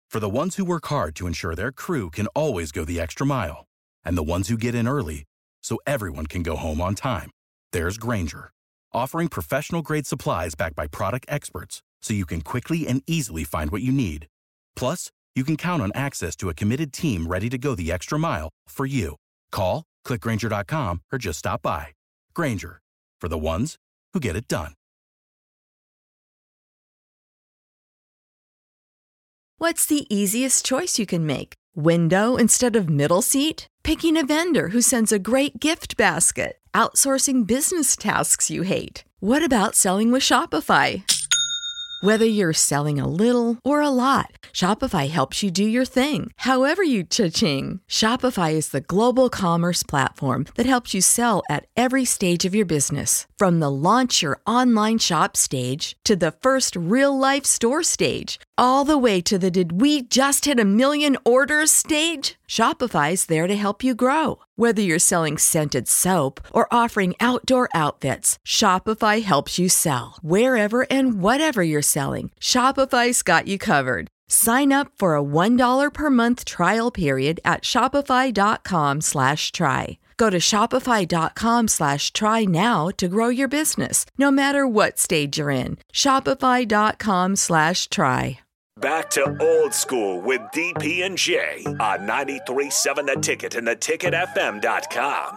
For the ones who work hard to ensure their crew can always go the extra mile, and the ones who get in early so everyone can go home on time, there's Grainger, offering professional-grade supplies backed by product experts so you can quickly and easily find what you need. Plus, you can count on access to a committed team ready to go the extra mile for you. Call, click Grainger.com, or just stop by. Grainger, for the ones who get it done. What's the easiest choice you can make? Window instead of middle seat? Picking a vendor who sends a great gift basket? Outsourcing business tasks you hate? What about selling with Shopify? Whether you're selling a little or a lot, Shopify helps you do your thing, however you cha-ching. Shopify is the global commerce platform that helps you sell at every stage of your business. From the launch your online shop stage to the first real-life store stage, all the way to the did we just hit 1 million orders stage. Shopify's there to help you grow. Whether you're selling scented soap or offering outdoor outfits, Shopify helps you sell. Wherever and whatever you're selling, Shopify's got you covered. Sign up for a $1 per month trial period at shopify.com/try. Go to shopify.com/try now to grow your business, no matter what stage you're in. Shopify.com/try. Back to Old School with DP and J on 93.7 The Ticket and theticketfm.com.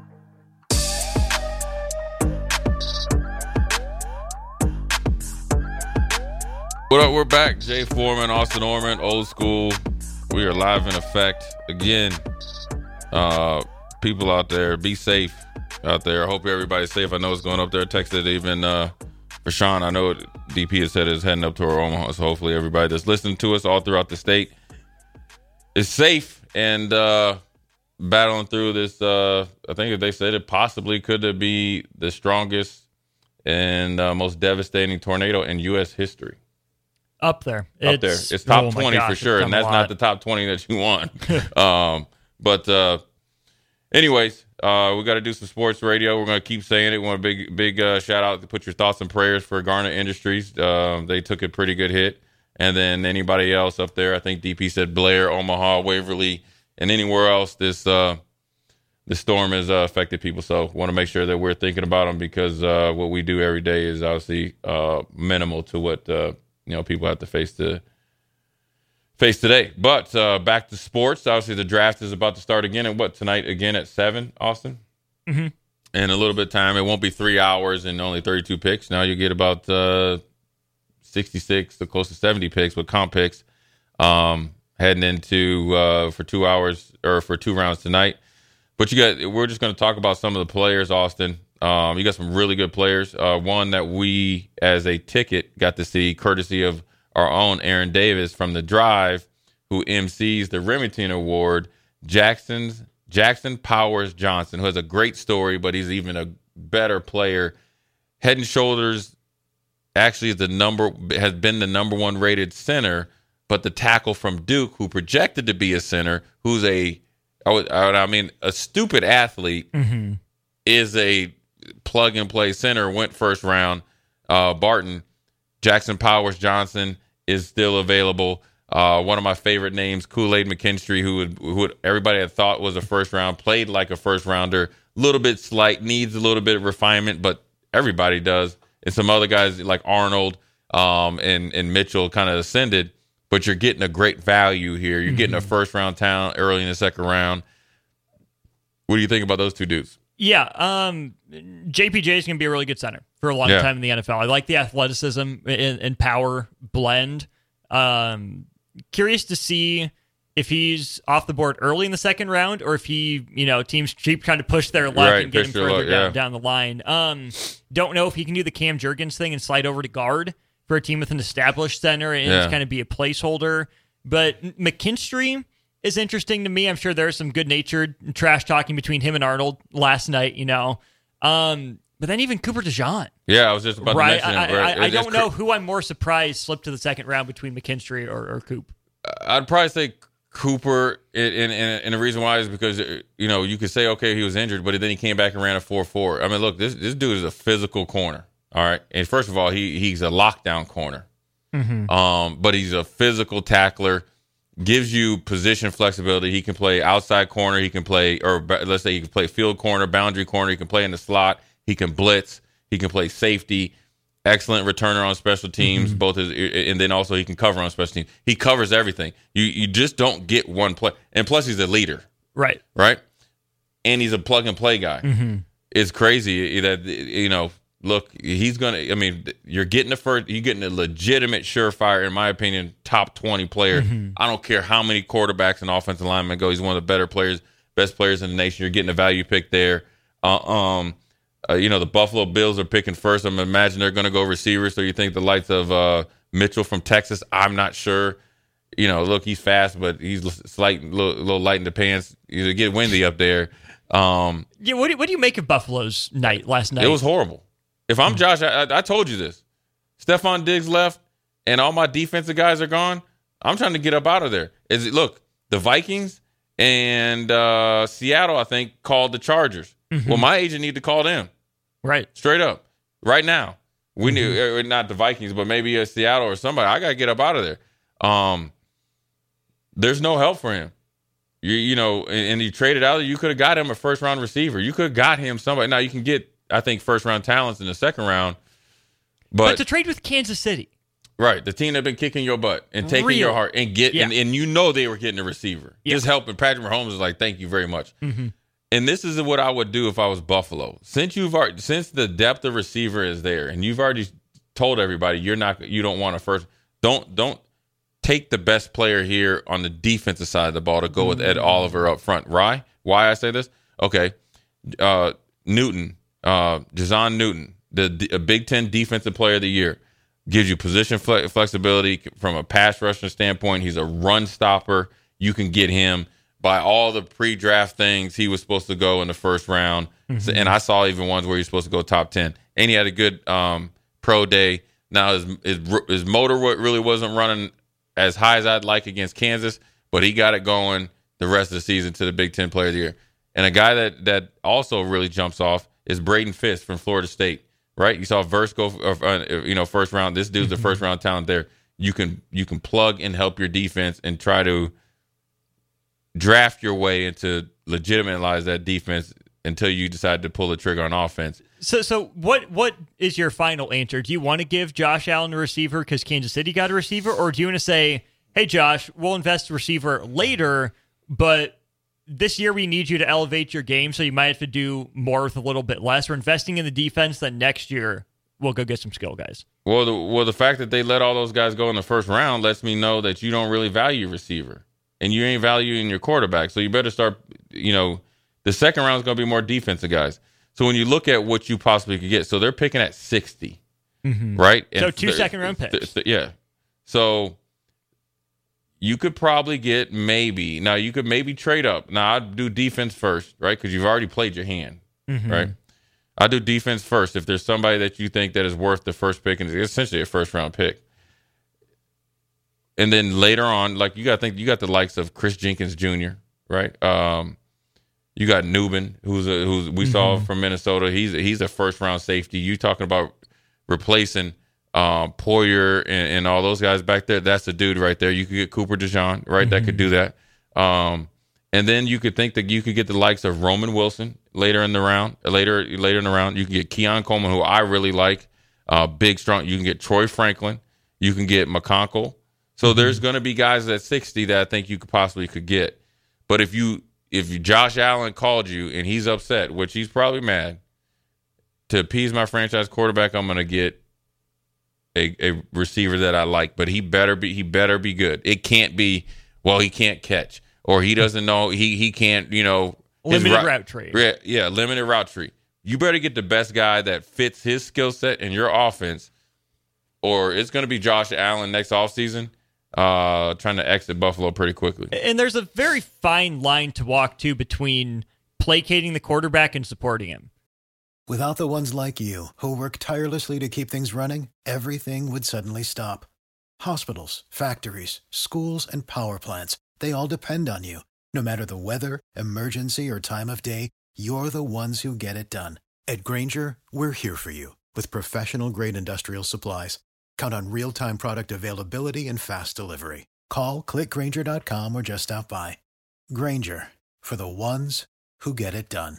What up? We're back. Jay Foreman, Austin Orman, Old School. We are live in effect. Again, people out there, be safe out there. I hope everybody's safe. I know it's going up there. Texted even for Sean. I know DP has said is heading up to our Omaha, so hopefully everybody that's listening to us all throughout the state is safe and battling through this. I think they said it possibly could be the strongest and most devastating tornado in U.S. history. Up there. It's top 20 for sure, and that's not the top 20 that you want. Anyways, we got to do some sports radio. We're going to keep saying it. We want a big shout out to put your thoughts and prayers for Garner Industries. They took a pretty good hit. And then anybody else up there, I think DP said Blair, Omaha, Waverly, and anywhere else this storm has affected people. So want to make sure that we're thinking about them because what we do every day is obviously minimal to what people have to face today. But back to sports. Obviously, the draft is about to start again. And tonight again at 7, Austin? Mm-hmm. In a little bit of time. It won't be 3 hours and only 32 picks. Now you get about 66 to close to 70 picks with comp picks heading into for 2 hours or for 2 rounds tonight. But we're just going to talk about some of the players, Austin. You got some really good players. One that we, as a ticket, got to see courtesy of our own Aaron Davis from The Drive, who MCs the Remington Award, Jackson Powers Johnson, who has a great story, but he's even a better player. Head and Shoulders actually has been the number 1 rated center, but the tackle from Duke, who projected to be a center, who's a stupid athlete, mm-hmm. is a plug-and-play center, went first round. Barton, Jackson Powers Johnson is still available. One of my favorite names, Kool-Aid McKinstry, who everybody had thought was a first round, played like a first rounder, a little bit slight, needs a little bit of refinement, but everybody does. And some other guys like Arnold and Mitchell kind of ascended, but you're getting a great value here. You're getting a first round talent early in the second round. What do you think about those two dudes? Yeah, JPJ is going to be a really good center for a long time in the NFL. I like the athleticism and power blend. Curious to see if he's off the board early in the second round or if teams keep trying to push their luck and get him further down the line. Don't know if he can do the Cam Jurgens thing and slide over to guard for a team with an established center and just kind of be a placeholder. But McKinstry is interesting to me. I'm sure there's some good-natured trash talking between him and Arnold last night, But then even Cooper DeJean. Yeah, I was just about to mention him. I don't know who I'm more surprised slipped to the second round between McKinstry or Coop. I'd probably say Cooper, and the reason why is because, you could say, okay, he was injured, but then he came back and ran a 4.4. I mean, look, this dude is a physical corner, all right? And first of all, he's a lockdown corner. Mm-hmm. But he's a physical tackler. gives you position flexibility. He can play outside corner. He can play, or let's say he can play field corner, boundary corner. He can play in the slot. He can blitz. He can play safety. Excellent returner on special teams, and then also he can cover on special teams. He covers everything. You just don't get one play. And plus, he's a leader. Right. And he's a plug-and-play guy. It's crazy that, look, he's going to – I mean, you're getting a legitimate, surefire, in my opinion, top 20 player. I don't care how many quarterbacks and offensive linemen go. He's one of the better players, best players in the nation. You're getting a value pick there. The Buffalo Bills are picking first. I'm imagining they're going to go receiver. So you think the likes of Mitchell from Texas? I'm not sure. Look, he's fast, but he's little light in the pants. You get windy up there. What do you make of Buffalo's night last night? It was horrible. If I'm Josh, I told you this. Stephon Diggs left, and all my defensive guys are gone. I'm trying to get up out of there. Look, the Vikings and Seattle, I think, called the Chargers. Well, my agent need to call them. Right. Straight up. Right now. We knew, not the Vikings, but maybe Seattle or somebody. I got to get up out of there. There's no help for him. And you traded out, you could have got him a first-round receiver. You could have got him somebody. Now, you can get, I think, first-round talents in the second round. But to trade with Kansas City. Right. The team that been kicking your butt and taking your heart and and they were getting a receiver. Yeah. Just helping. Patrick Mahomes is like, thank you very much. And this is what I would do if I was Buffalo. Since the depth of receiver is there, and you've already told everybody you don't want a first. Don't take the best player here on the defensive side of the ball to go with Ed Oliver up front. Why I say this? Okay, Newton, Jazon Newton, the Big Ten Defensive Player of the Year, gives you position flexibility from a pass rushing standpoint. He's a run stopper. You can get him. By all the pre-draft things, he was supposed to go in the first round. So, and I saw even ones where he's supposed to go top 10. And he had a good pro day. Now, his motor really wasn't running as high as I'd like against Kansas, but he got it going the rest of the season to the Big Ten Player of the Year. And a guy that also really jumps off is Braden Fisk from Florida State, right? You saw Verse go, first round. This dude's the first-round talent there. You can plug and help your defense and try to draft your way into legitimize that defense until you decide to pull the trigger on offense. So what is your final answer? Do you want to give Josh Allen a receiver because Kansas City got a receiver, or do you want to say, hey, Josh, we'll invest a receiver later, but this year we need you to elevate your game, so you might have to do more with a little bit less. We're investing in the defense, then next year we'll go get some skill guys. Well, the fact that they let all those guys go in the first round lets me know that you don't really value receiver. And you ain't valuing your quarterback. So you better start, the second round is going to be more defensive guys. So when you look at what you possibly could get, so they're picking at 60, right? So 2 second-round picks. Yeah. So you could probably get you could maybe trade up. Now, I'd do defense first, right? Because you've already played your hand, right? I'd do defense first if there's somebody that you think that is worth the first pick, and it's essentially a first-round pick. And then later on, like you got the likes of Chris Jenkins Jr., right? You got Newman, who's we saw from Minnesota. He's a first round safety. You talking about replacing Poyer and all those guys back there? That's the dude right there. You could get Cooper DeJean, right? That could do that. And then you could think that you could get the likes of Roman Wilson later in the round. Later in the round, you can get Keon Coleman, who I really like, big, strong. You can get Troy Franklin. You can get McConkle. So there's going to be guys at 60 that I think you could get. But if Josh Allen called you and he's upset, which he's probably mad, to appease my franchise quarterback, I'm going to get a receiver that I like. But he better be good. It can't be, well, he can't catch or he doesn't know he can't, limited route tree. Yeah, limited route tree. You better get the best guy that fits his skill set and your offense, or it's going to be Josh Allen next offseason. Trying to exit Buffalo pretty quickly. And there's a very fine line to walk to between placating the quarterback and supporting him. Without the ones like you, who work tirelessly to keep things running, everything would suddenly stop. Hospitals, factories, schools, and power plants, they all depend on you. No matter the weather, emergency, or time of day, you're the ones who get it done. At Grainger, we're here for you with professional-grade industrial supplies. Count on real-time product availability and fast delivery. Call, click Grainger.com, or just stop by. Grainger, for the ones who get it done.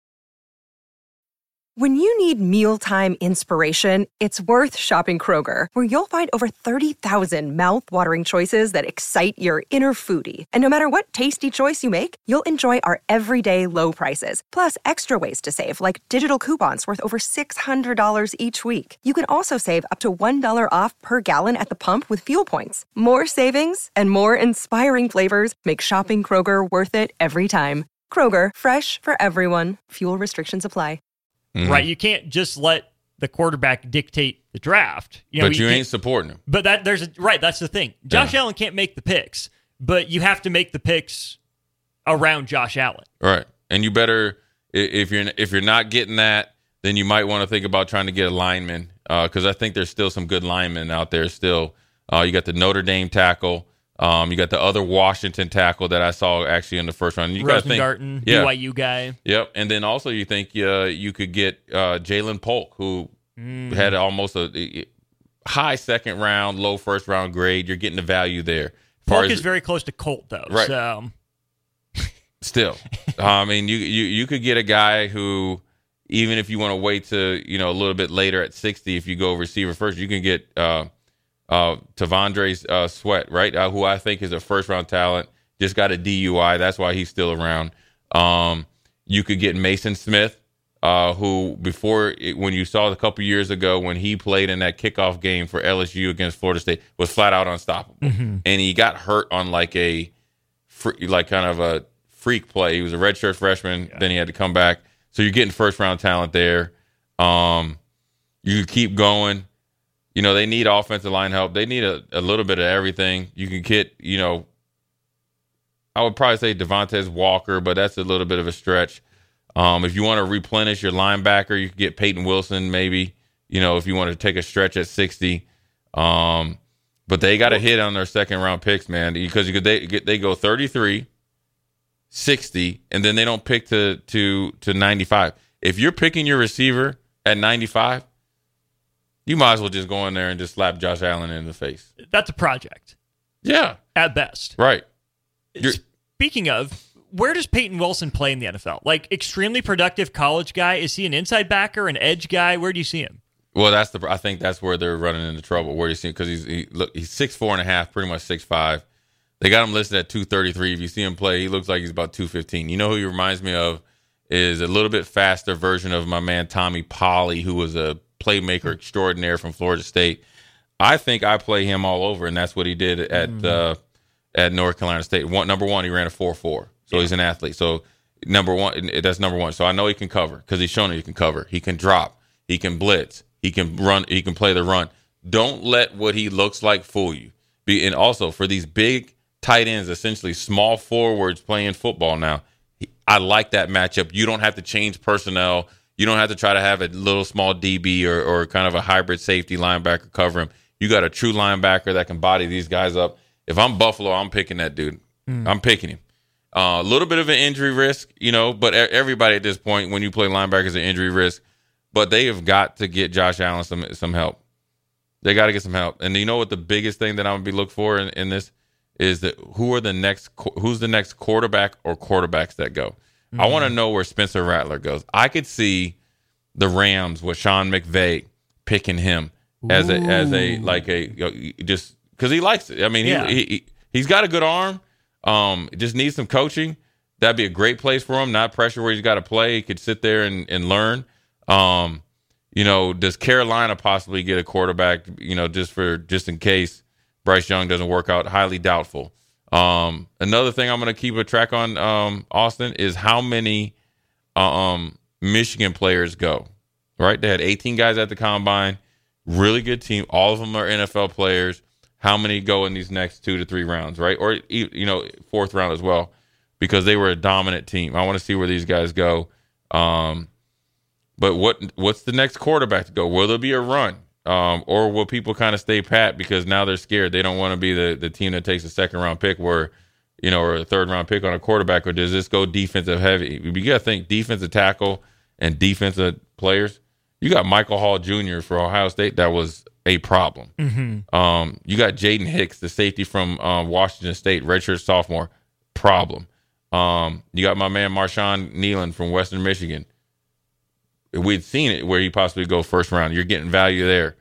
When you need mealtime inspiration, it's worth shopping Kroger, where you'll find over 30,000 mouth-watering choices that excite your inner foodie. And no matter what tasty choice you make, you'll enjoy our everyday low prices, plus extra ways to save, like digital coupons worth over $600 each week. You can also save up to $1 off per gallon at the pump with fuel points. More savings and more inspiring flavors make shopping Kroger worth it every time. Kroger, fresh for everyone. Fuel restrictions apply. Mm-hmm. Right, you can't just let the quarterback dictate the draft. But you ain't supporting him. But that's the thing. Josh Allen can't make the picks, but you have to make the picks around Josh Allen. Right, and you better if you're not getting that, then you might want to think about trying to get a lineman because I think there's still some good linemen out there. Still, you got the Notre Dame tackle. You got the other Washington tackle that I saw actually in the first round. You got to think, BYU guy. Yep, and then also you think you could get Jalen Polk, who had almost a high second round, low first round grade. You're getting the value there. Polk is very close to Colt, though. Right. So. Still, I mean, you could get a guy who, even if you want to wait to a little bit later at 60, if you go receiver first, you can get. Tavondre Sweat, right? Who I think is a first-round talent, just got a DUI. That's why he's still around. You could get Mason Smith, who when you saw a couple years ago when he played in that kickoff game for LSU against Florida State, was flat out unstoppable. Mm-hmm. And he got hurt on kind of a freak play. He was a redshirt freshman, then he had to come back. So you're getting first-round talent there. You keep going. They need offensive line help. They need a little bit of everything. You can get, I would probably say Devontae Walker, but that's a little bit of a stretch. If you want to replenish your linebacker, you can get Peyton Wilson maybe, if you want to take a stretch at 60. But they got to hit on their second-round picks, man, because they go 33, 60, and then they don't pick to 95. If you're picking your receiver at 95, you might as well just go in there and just slap Josh Allen in the face. That's a project. Yeah. At best. Right. Speaking of, where does Peyton Wilson play in the NFL? Like, extremely productive college guy. Is he an inside backer, an edge guy? Where do you see him? Well, I think that's where they're running into trouble. Where do you see him? Because he's 6'4.5", pretty much 6'5". They got him listed at 233. If you see him play, he looks like he's about 215. You know who he reminds me of is a little bit faster version of my man Tommy Polley, who was a playmaker extraordinaire from Florida State. I think I play him all over, and that's what he did at North Carolina State. Number one, he ran a 4.4, so he's an athlete. So that's number one. So I know he can cover because he's shown that he can cover. He can drop. He can blitz. He can run. He can play the run. Don't let what he looks like fool you. And also for these big tight ends, essentially small forwards playing football now, I like that matchup. You don't have to change personnel. You don't have to try to have a little small DB or kind of a hybrid safety linebacker cover him. You got a true linebacker that can body these guys up. If I'm Buffalo, I'm picking that dude. I'm picking him. A little bit of an injury risk, but everybody at this point, when you play linebacker, is an injury risk. But they have got to get Josh Allen some help. They got to get some help. And you know what the biggest thing that I'm going to be looking for in this is that who's the next quarterback or quarterbacks that go. I want to know where Spencer Rattler goes. I could see the Rams with Sean McVay picking him as just because he likes it. I mean, he's got a good arm. Just needs some coaching. That'd be a great place for him. Not pressure where he's got to play. He could sit there and learn. Does Carolina possibly get a quarterback? Just in case Bryce Young doesn't work out. Highly doubtful. Another thing I'm going to keep a track on, Austin, is how many Michigan players go, right? They had 18 guys at the combine, really good team. All of them are NFL players. How many go in these next 2 to 3 rounds, right? Or, fourth round as well, because they were a dominant team. I want to see where these guys go. But what's the next quarterback to go? Will there be a run? Or will people kind of stay pat because now they're scared? They don't want to be the team that takes a second-round pick or a third-round pick on a quarterback, or does this go defensive heavy? You got to think defensive tackle and defensive players. You got Michael Hall Jr. for Ohio State that was a problem. Mm-hmm. You got Jaden Hicks, the safety from Washington State, redshirt sophomore, problem. You got my man Marshawn Nealon from Western Michigan. We'd seen it where he possibly go first round. You're getting value there.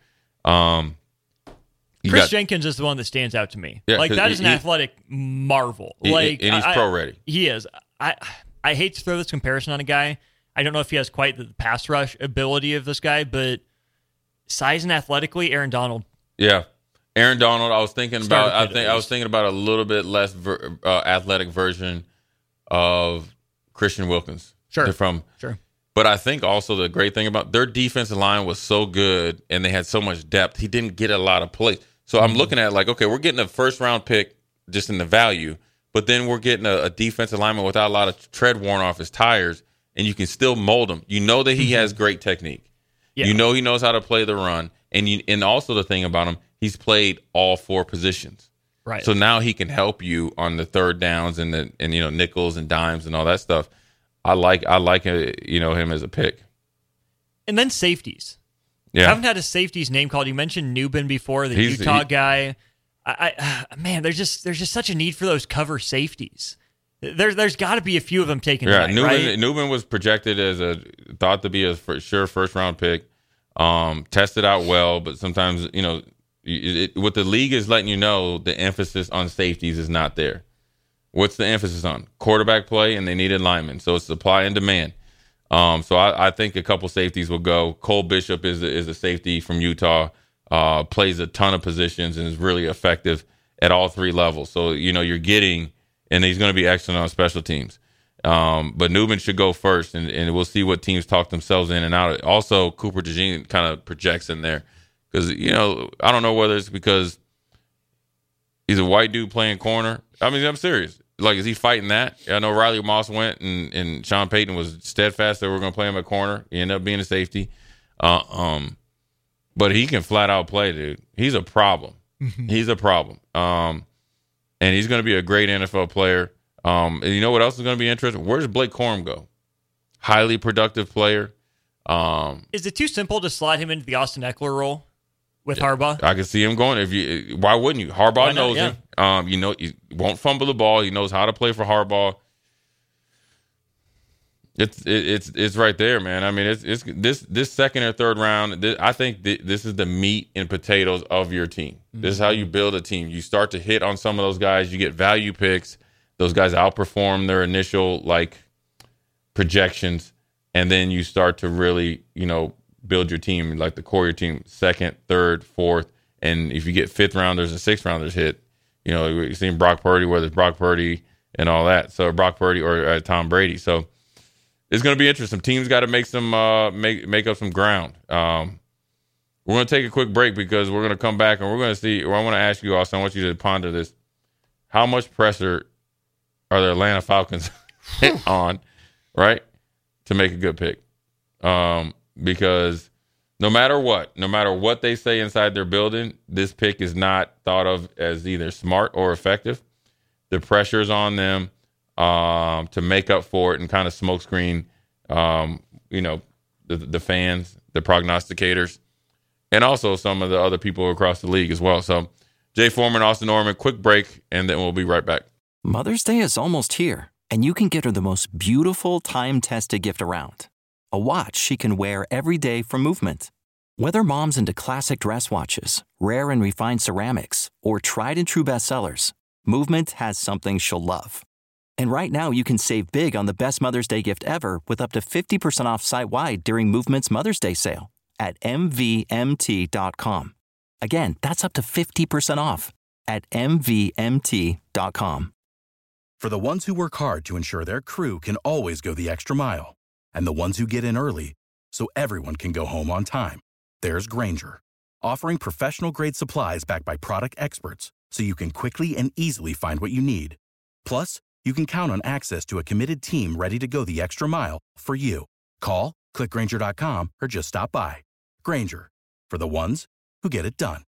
Chris Jenkins is the one that stands out to me. Yeah, like, that is an athletic marvel. And he's pro ready. He is. I hate to throw this comparison on a guy. I don't know if he has quite the pass rush ability of this guy, but size and athletically, Aaron Donald. Yeah, Aaron Donald. I was thinking about a little bit less athletic version of Christian Wilkins. Sure. But I think also the great thing about their defensive line was so good and they had so much depth. He didn't get a lot of plays. So I'm looking at like, okay, we're getting a first round pick just in the value, but then we're getting a defensive lineman without a lot of tread worn off his tires, and you can still mold him. You know that he has great technique. Yeah. You know he knows how to play the run, and also the thing about him, he's played all 4 positions. Right. So now he can help you on the third downs and nickels and dimes and all that stuff. I like him as a pick. And then safeties. Yeah. I haven't had a safety's name called. You mentioned Newbin before, the Utah guy. Man, there's just such a need for those cover safeties. There's got to be a few of them taken. Yeah, tonight, Newbin was projected thought to be a sure first round pick. Tested out well, but sometimes what the league is letting you know, the emphasis on safeties is not there. What's the emphasis on? Quarterback play, and they needed linemen. So it's supply and demand. So I think a couple safeties will go. Cole Bishop is a safety from Utah, plays a ton of positions and is really effective at all 3 levels. So, you're getting, and he's going to be excellent on special teams. But Newman should go first, and we'll see what teams talk themselves in and out. Also, Cooper DeJean kind of projects in there because, I don't know whether it's because he's a white dude playing corner. I mean, I'm serious. Like, is he fighting that? I know Riley Moss went, and Sean Payton was steadfast that we're going to play him at corner. He ended up being a safety. But he can flat out play, dude. He's a problem. He's a problem. And he's going to be a great NFL player. And you know what else is going to be interesting? Where does Blake Corum go? Highly productive player. Is it too simple to slide him into the Austin Eckler role with Harbaugh? I can see him going. Why wouldn't you? Harbaugh knows him. He won't fumble the ball. He knows how to play for Harbaugh. It's right there, man. I mean, it's this second or third round. I think this is the meat and potatoes of your team. This is how you build a team. You start to hit on some of those guys. You get value picks. Those guys outperform their initial projections, and then you start to really build your team, like the core of your team, second, third, fourth, and if you get 5th rounders and 6th rounders hit, you've seen Brock Purdy, whether it's Brock Purdy and all that. So Brock Purdy or Tom Brady. So it's going to be interesting. Teams got to make some make up some ground. We're going to take a quick break because we're going to come back and we're going to see. Or I want to ask you, Austin. I want you to ponder this: how much pressure are the Atlanta Falcons on, right, to make a good pick? Because no matter what they say inside their building, this pick is not thought of as either smart or effective. The pressure is on them to make up for it and kind of smokescreen, the fans, the prognosticators, and also some of the other people across the league as well. So, Jay Foreman, Austin Norman, quick break, and then we'll be right back. Mother's Day is almost here, and you can get her the most beautiful time-tested gift around. A watch she can wear every day from Movement. Whether mom's into classic dress watches, rare and refined ceramics, or tried and true bestsellers, Movement has something she'll love. And right now you can save big on the best Mother's Day gift ever with up to 50% off site-wide during Movement's Mother's Day sale at MVMT.com. Again, that's up to 50% off at MVMT.com. For the ones who work hard to ensure their crew can always go the extra mile, and the ones who get in early so everyone can go home on time, there's Grainger, offering professional-grade supplies backed by product experts so you can quickly and easily find what you need. Plus, you can count on access to a committed team ready to go the extra mile for you. Call, click Grainger.com, or just stop by. Grainger, for the ones who get it done.